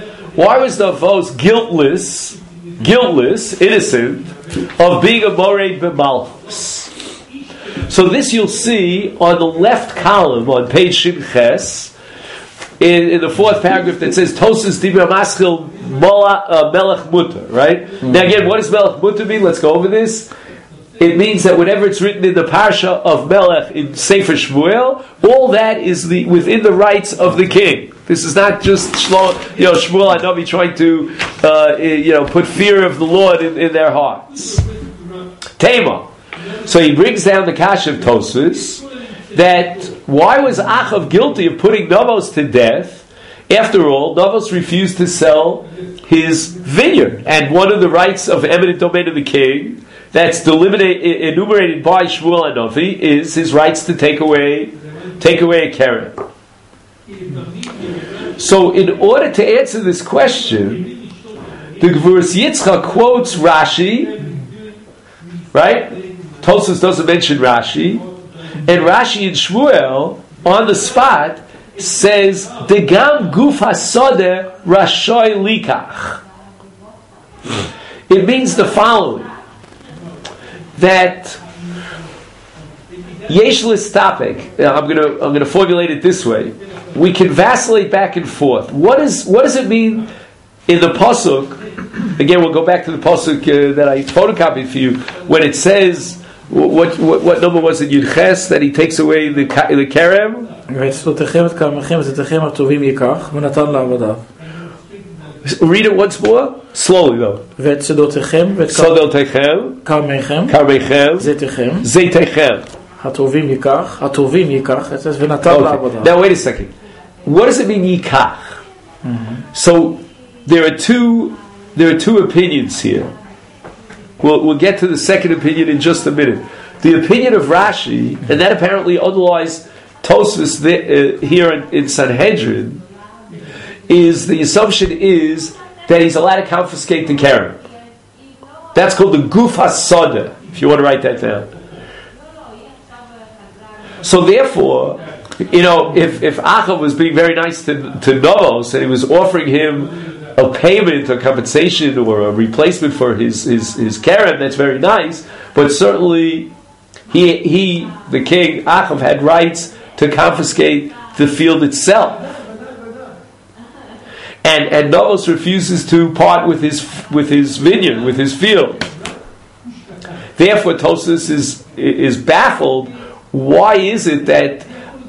guiltless, innocent, of being a Moreh B'Malchus? So this you'll see on the left column on page Shin Ches, in the fourth paragraph that says Tosfos Dibra Maschil Melech Mutter, right? Now again, what does Melech Mutter mean? Let's go over this. It means that whenever it's written in the parsha of Melech in Sefer Shmuel, all that is within the rights of the king. This is not just Shmuel Hanavi trying to put fear of the Lord in their hearts. Tema. So he brings down the Kash of Tosfos that why was Achav guilty of putting Navos to death? After all, Navos refused to sell his vineyard, and one of the rights of eminent domain of the king that's enumerated by Shmuel Hanavi is his rights to take away a keren. So, in order to answer this question, the Gvuras Yitzchak quotes Rashi, right? Tosfos doesn't mention Rashi, And Rashi and Shmuel, on the spot, says, Degam guf hasodeh rashoy likach. It means the following, that yesh listapik, I'm gonna formulate it this way. We can vacillate back and forth. What does it mean in the pasuk? Again, we'll go back to the pasuk that I photocopied for you when it says what number was it? Yud Ches, that he takes away the kerem. Read it once more, slowly though. Tzedotechem, karmechem, zeitechem. It says v'natan la'avodah. Now wait a second. What does it mean yikach? So there are two opinions here. We'll get to the second opinion in just a minute. The opinion of Rashi, and that apparently underlies Tosfos here in Sanhedrin, is the assumption is that he's allowed to confiscate the kerem. That's called the guf hasodeh, if you want to write that down. So therefore, if Achav was being very nice to Novos and he was offering him a payment or compensation or a replacement for his kerem, that's very nice. But certainly, he the king Achav had rights to confiscate the field itself, and Novos refuses to part with his vineyard, with his field. Therefore, Tosfos is baffled. Why is it that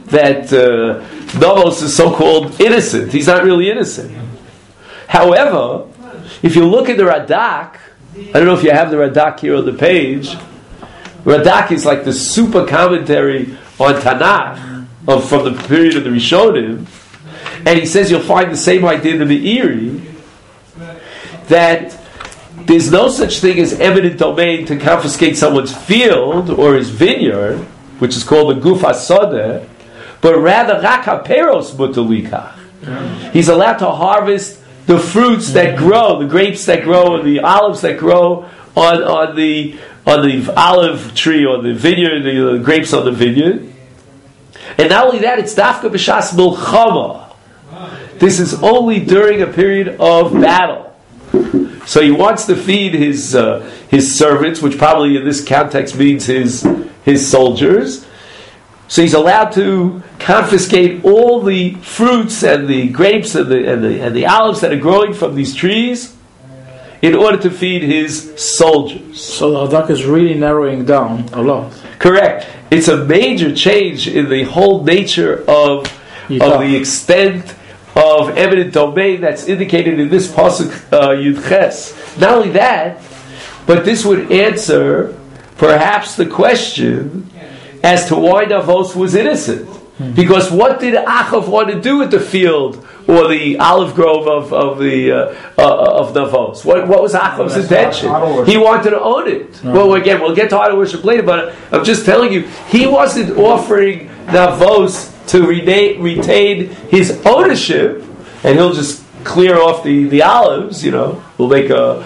Novos is so-called innocent? He's not really innocent. However, if you look at the Radak, I don't know if you have the Radak here on the page. Radak is like the super commentary on Tanakh from the period of the Rishonim, and he says you'll find the same idea in the Meiri, that there's no such thing as eminent domain to confiscate someone's field or his vineyard, which is called the guf hasodeh, but rather rak haperos mutar. He's allowed to harvest the fruits that grow, the grapes that grow, and the olives that grow on the olive tree or the vineyard, the grapes on the vineyard. And not only that, it's dafka b'shas milchama. This is only during a period of battle. So he wants to feed his servants, which probably in this context means his soldiers. So he's allowed to confiscate all the fruits and the grapes and the olives that are growing from these trees in order to feed his soldiers. So the Radak is really narrowing down a lot. Correct. It's a major change in the whole nature of the extent of eminent domain that's indicated in this pasuk Yud Ches. Not only that, but this would answer perhaps the question as to why Navos was innocent. Because what did Achav want to do with the field or the olive grove of Navos? What was Achav's intention? He wanted to own it. Well, again, we'll get to idol worship later, but I'm just telling you, he wasn't offering Navos to retain his ownership, and he'll just clear off the olives. We'll make a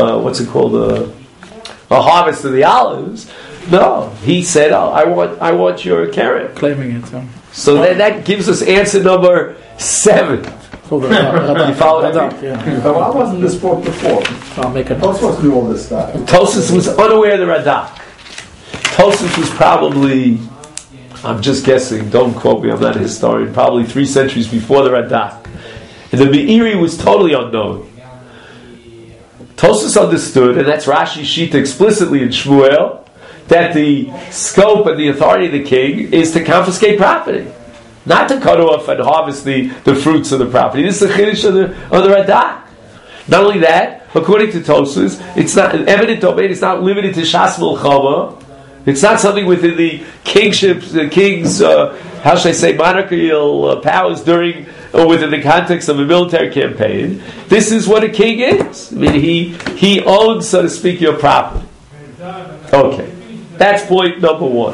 harvest of the olives. No, he said, I want your carrot. Claiming it. So that gives us answer number 7. You follow that? Yeah. But why wasn't this brought before? I'll make it. Tosfos knew all this stuff. Tosfos was unaware of the Radak. Tosfos was probably, I'm just guessing, don't quote me, I'm not a historian, probably 3 centuries before the Radak. And the Meiri was totally unknown. Tosfos understood, and that's Rashi's Shita explicitly in Shmuel, that the scope and the authority of the king is to confiscate property, not to cut off and harvest the fruits of the property. This is the chiddush of the Radak. Not only that, according to Tosfos, it's not eminent domain. It's not limited to shas milchama. It's not something within the kingship, the king's how should I say, monarchical powers during or within the context of a military campaign. This is what a king is. I mean, he owns, so to speak, your property. Okay. That's point number 1.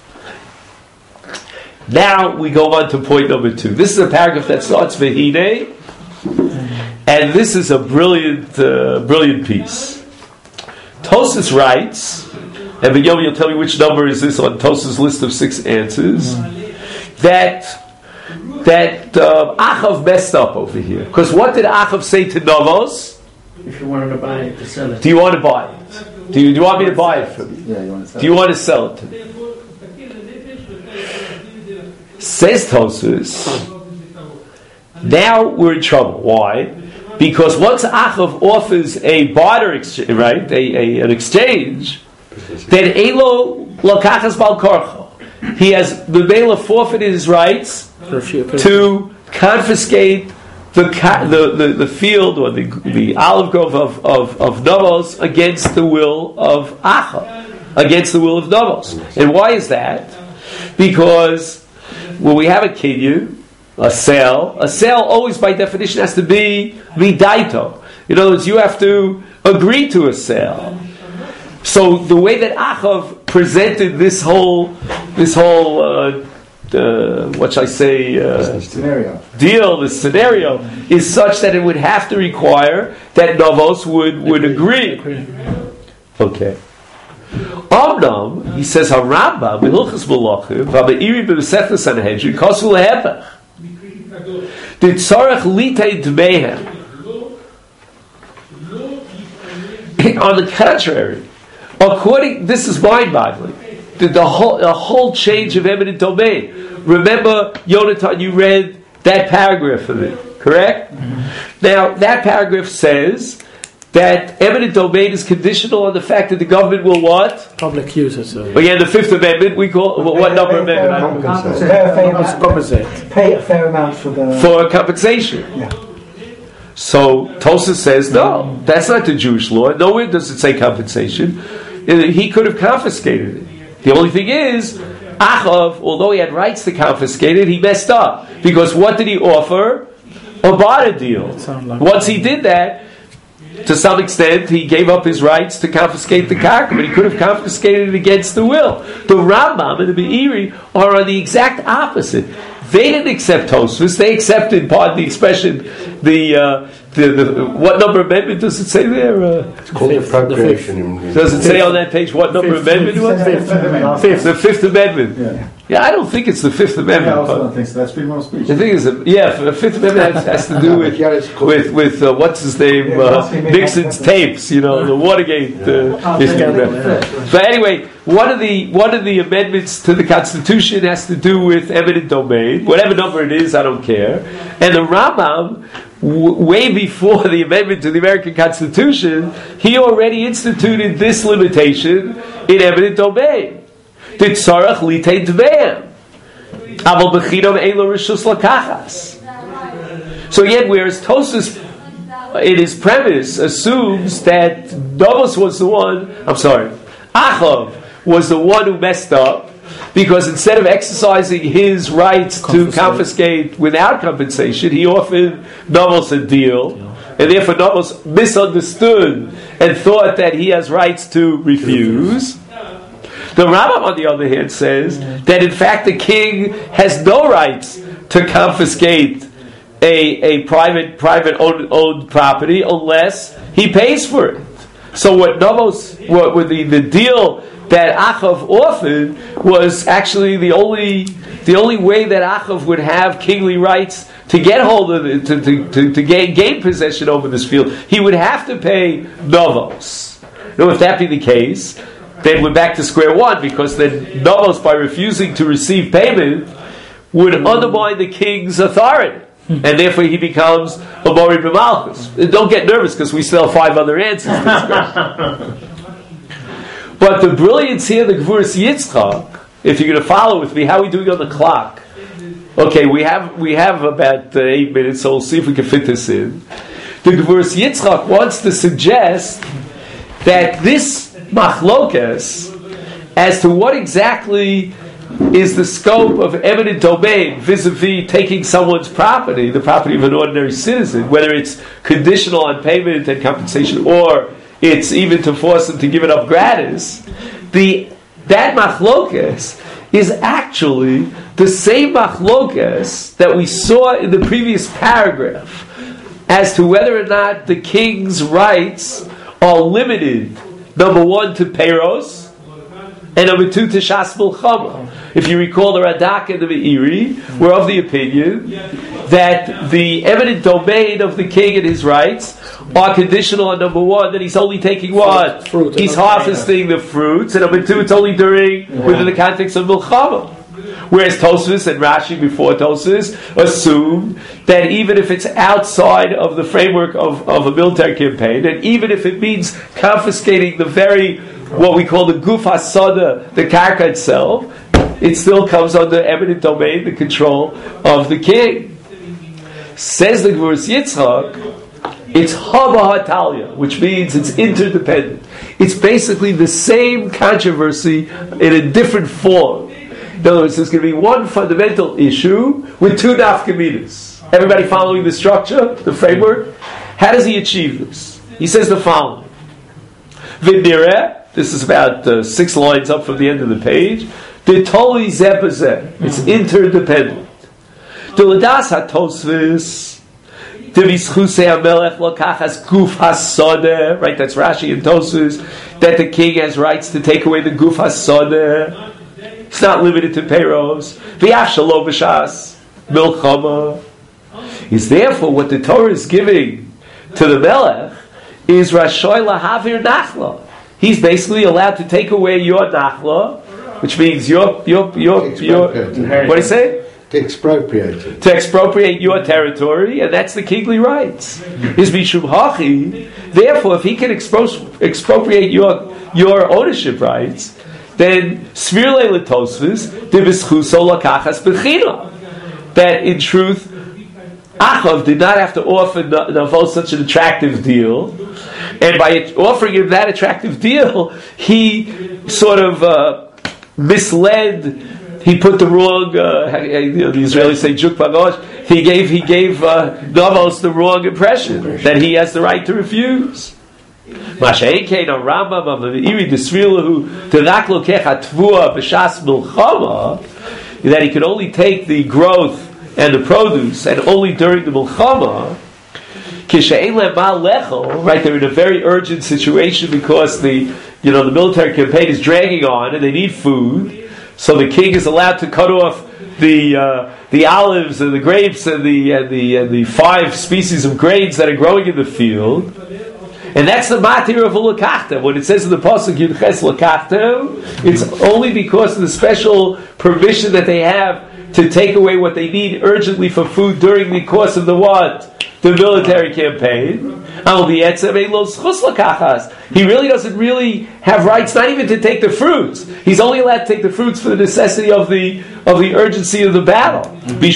Now we go on to point number 2. This is a paragraph that starts Vehine, and this is a brilliant piece. Tosfos writes and Yomi will tell me which number is this on Tos's list of 6 answers, that Achav messed up over here. Because what did Achav say to Novos? If you wanted to buy it, to sell it. Do you want to buy it? Do you want me to buy it from you? Yeah, you want to sell Do you want to sell it to me? Says Tosfos, now we're in trouble. Why? Because once Achav offers a barter exchange, right, an exchange, then Elo Lakachas Bal Korcho. He has the Bela forfeited his rights to confiscate the field or the olive grove of Novos against the will of Achav, against the will of Novos. And why is that? Because when we have a kinyan, a sale always by definition has to be midaito. In other words, you have to agree to a sale. So the way that Achav presented this whole what shall I say scenario. Deal, this scenario is such that it would have to require that Novos would agree. Okay. Omnam, he says, HaRambam, Hilchos Malachim, V'Meiri b'Masechtas Sanhedrin, Kosu lehepech. Did Tzarech litei dmeihem. On the contrary, this is mind-boggling. The whole change of eminent domain. Remember, Yonatan, you read that paragraph of it, correct? Mm-hmm. Now, that paragraph says that eminent domain is conditional on the fact that the government will what? Public use it. Again, the Fifth Amendment, we call what number amendment? Compensate. Pay a fair amount for compensation. Yeah. So Tosfos says, no, that's not the Jewish law. Nowhere does it say compensation. He could have confiscated it. The only thing is, Achav, although he had rights to confiscate it, he messed up. Because what did he offer? A barter deal. Once he did that, to some extent, he gave up his rights to confiscate the karka, but he could have confiscated it against the will. The Rambam and the Meiri are on the exact opposite. They didn't accept Tosfos. They accepted, pardon the expression, the what number amendment does it say there? It's called appropriation. Does it say on that page what number amendment it was? The Fifth Amendment. Yeah, I don't think it's the Fifth Amendment. I also don't think so. That's freedom of speech. The thing is, the Fifth Amendment has to do with what's his name, Nixon's tapes. The Watergate. But anyway, one of the amendments to the Constitution has to do with eminent domain, whatever number it is, I don't care. And the Rambam, way before the amendment to the American Constitution, he already instituted this limitation in eminent domain. Did Tzarech litei dveim, aval b'chidam ein lo rishus lakachas. So again, whereas Tosfos, in his premise, assumes that Novos was the one. Achav was the one who messed up, because instead of exercising his rights to confiscate without compensation, he offered Novos a deal, and therefore Novos misunderstood and thought that he has rights to refuse. The Rambam, on the other hand, says that in fact the king has no rights to confiscate a private owned property unless he pays for it. So what the deal that Achav offered was actually the only way that Achav would have kingly rights to get hold of it, to gain possession over this field. He would have to pay Novos. Now, if that be the case, then we're back to square one, because then Novos, by refusing to receive payment, would undermine the king's authority, and therefore he becomes a Mori B'Malchus. Don't get nervous, because we still have 5 other answers to this question. But the brilliance here, the Gvuras Yitzchak, if you're going to follow with me, how are we doing on the clock? Okay, we have about 8 minutes, so we'll see if we can fit this in. The Gvuras Yitzchak wants to suggest that this machlokes as to what exactly is the scope of eminent domain vis-a-vis taking someone's property, the property of an ordinary citizen, whether it's conditional on payment and compensation, or it's even to force them to give it up gratis, that machlokes is actually the same machlokes that we saw in the previous paragraph as to whether or not the king's rights are limited, number one, to peiros, And number two, Teshas Milchama. If you recall, the Radak and the Meiri were of the opinion that the eminent domain of the king and his rights are conditional on number one, that he's only taking what? Fruit. He's harvesting the fruits, and number two, it's only within the context of Milchama. Whereas Tosfos and Rashi before Tosfos assume that even if it's outside of the framework of a military campaign, and even if it means confiscating the very, what we call the Guf HaSoda, the Karka itself, it still comes under eminent domain, the control of the king. Says the Gvuras Yitzchak, it's Hava HaTalya, which means it's interdependent. It's basically the same controversy in a different form. In other words, there's going to be one fundamental issue with two nafkaminas. Everybody following the structure, the framework? How does he achieve this? He says the following. V'nireh, this is about 6 lines up from the end of the page. D'toli zeh b'zeh. It's interdependent. D'ladas ha-Tosfos, d'vischusei ha-melech lokachas guf ha-sodeh. Right, that's Rashi and Tosfos. That the king has rights to take away the guf ha-sodeh. It's not limited to Peiros. V'yaf shalom b'shas milchama. Is therefore what the Torah is giving to the Melech is Rashoy lahavir nachla. He's basically allowed to take away your nachla, which means your what do you say? To expropriate it. To expropriate your territory, and that's the kingly rights. Is mishum hachi. Therefore, if he can expropriate your ownership rights, then Svirle L'Tosfos D'Bischuso Lakachas Bechina. That in truth, Achav did not have to offer Navol such an attractive deal, and by offering him that attractive deal, he sort of misled. He put the wrong. The Israelis say juk pagosh. He gave Navos the wrong impression that he has the right to refuse. That he could only take the growth and the produce, and only during the milchama. Right, they're in a very urgent situation because the military campaign is dragging on, and they need food. So the king is allowed to cut off the olives and the grapes and the 5 species of grains that are growing in the field. And that's the matir of a lakachta. When it says in the pasuk Yudches lakachta, it's only because of the special permission that they have to take away what they need urgently for food during the course of the military campaign. He really doesn't really have rights, not even to take the fruits. He's only allowed to take the fruits for the necessity of the urgency of the battle.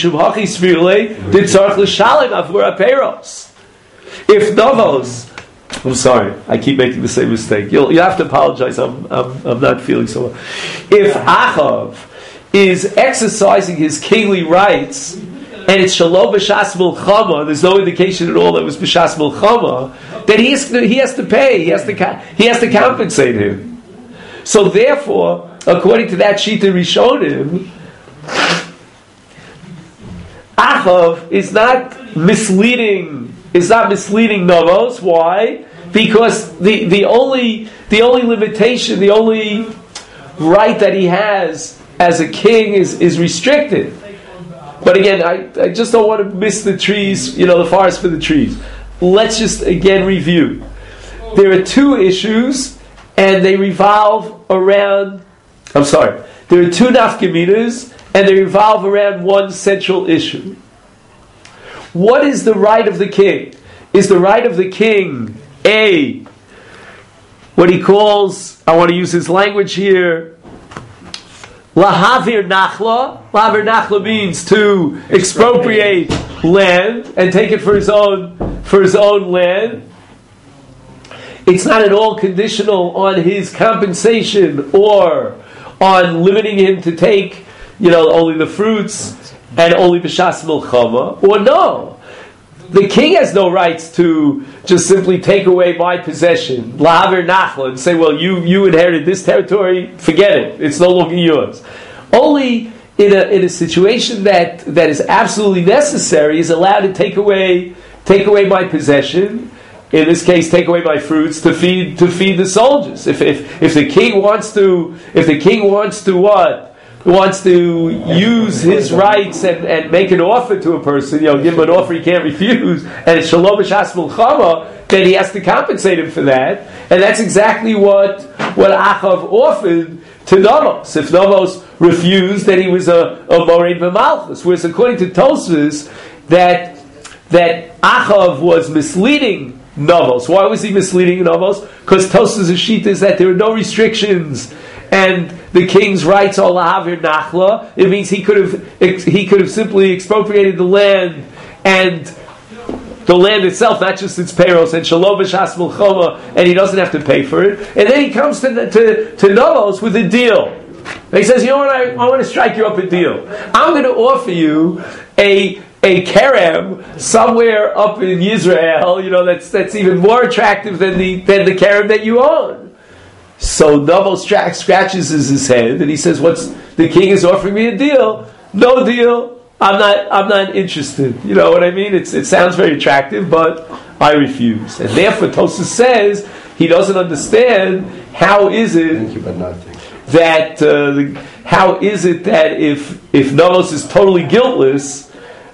If Novos, I'm sorry, I keep making the same mistake. You'll have to apologize. I'm not feeling so well. If Achav is exercising his kingly rights, and it's shalom b'shas milchama, there's no indication at all that it was b'shas milchama, then he has to pay. He has to compensate him. So therefore, according to that Shita Rishonim, Achav is not misleading Novos. Why? Because the only limitation, the only right that he has as a king is restricted. But again, I just don't want to miss the trees, the forest for the trees. Let's just again review. There are 2 issues, and they revolve around. There are 2 nafkaminas, and they revolve around one central issue. What is the right of the king? Is the right of the king what he calls, I want to use his language here, lahavir nachla? Lahavir nachla means to expropriate land and take it for his own land. It's not at all conditional on his compensation or on limiting him to take, only the fruits and only b'shas milchama. Or no, the king has no rights to just simply take away my possession, lahavir nachla, and say, well, you inherited this territory, forget it, it's no longer yours. Only in a situation that is absolutely necessary is allowed to take away my possession, in this case, take away my fruits to feed the soldiers. If the king wants to use his rights and make an offer to a person, give him an offer he can't refuse, and it's shalom b'shas milchama, then he has to compensate him for that. And that's exactly what Achav offered to Navos. If Navos refused, then he was a morein b'malchus. Whereas according to Tosfos, that Achav was misleading Navos. Why was he misleading Navos? Because Tosfos' sheet is that there are no restrictions, and the king's rights are lahavir nachla. It means he could have simply expropriated the land, and the land itself, not just its payros, and shalom b'shas milchama, and he doesn't have to pay for it. And then he comes to Navos with a deal. And he says, you know what, I want to strike you up a deal. I'm going to offer you a kerem somewhere up in Yisrael, that's even more attractive than the kerem that you own. So Navos scratches his head and he says, the king is offering me a deal. No deal. I'm not interested. You know what I mean? It sounds very attractive, but I refuse. And therefore Tosfos says he doesn't understand how is it that if Navos is totally guiltless,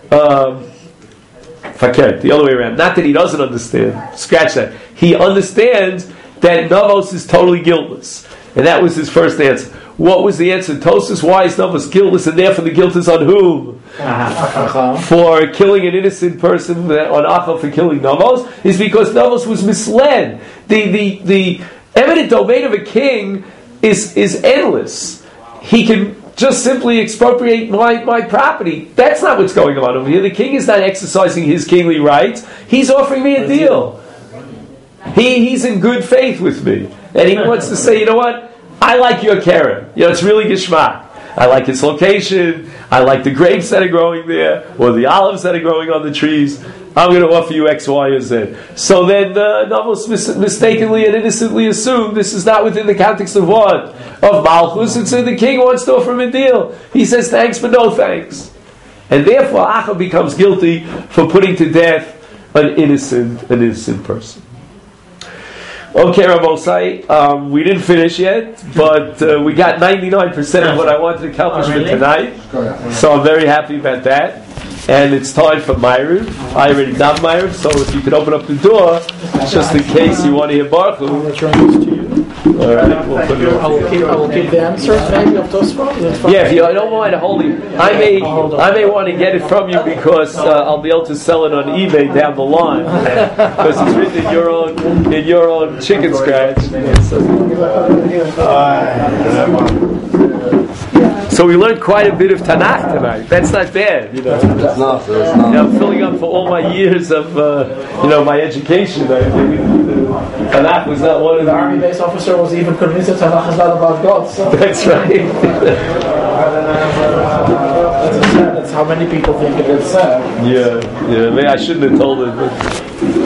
the other way around. Not that he doesn't understand. Scratch that. He understands that Navos is totally guiltless. And that was his first answer. What was the answer? Tosfos, why is Navos guiltless, and therefore the guilt is on whom? For killing an innocent person, on Achav for killing Navos, is because Navos was misled. The eminent domain of a king is endless. He can just simply expropriate my property. That's not what's going on over here. The king is not exercising his kingly rights. He's offering me a deal. He's in good faith with me. And he wants to say, you know what? I like your kerem. It's really geschmack. I like its location. I like the grapes that are growing there, or the olives that are growing on the trees. I'm going to offer you X, Y, or Z. So then Navos mistakenly and innocently assumed this is not within the context of what? Of Malchus. And so the king wants to offer him a deal. He says thanks, but no thanks. And therefore Achav becomes guilty for putting to death an innocent person. Okay, Rabosai, we didn't finish yet, but we got 99% of what I wanted to accomplish for tonight. So I'm very happy about that. And it's time for Ma'ariv. I already done Ma'ariv, so if you could open up the door, just in case you want to hear Baruch Hu. I'll return this to you. All right, we'll put it I will keep the answers maybe of Tosfos. Yeah, if you don't mind holding, I may want to get it from you because I'll be able to sell it on eBay down the line because it's written in your own chicken scratch. So we learned quite a bit of Tanakh tonight. That's not bad, It's not. I'm filling up for all my years of my education. Tanakh was not one of the army base officer was even convinced that Tanakh is not about God. So. That's right. That's how many people think it is. Yeah. Maybe I shouldn't have told it. But